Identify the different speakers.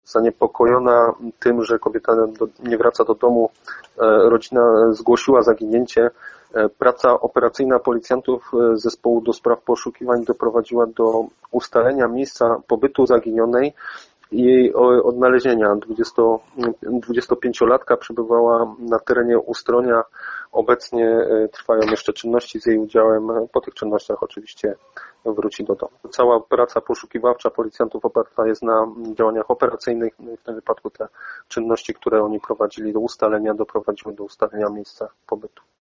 Speaker 1: Zaniepokojona tym, że kobieta nie wraca do domu, rodzina zgłosiła zaginięcie. Praca operacyjna policjantów zespołu do spraw poszukiwań doprowadziła do ustalenia miejsca pobytu zaginionej i jej odnalezienia. 25-latka przebywała na terenie Ustronia. Obecnie trwają jeszcze czynności z jej udziałem. Po tych czynnościach oczywiście wróci do domu. Cała praca poszukiwawcza policjantów oparta jest na działaniach operacyjnych. W tym wypadku te czynności, które oni prowadzili do ustalenia, doprowadziły do ustalenia miejsca pobytu.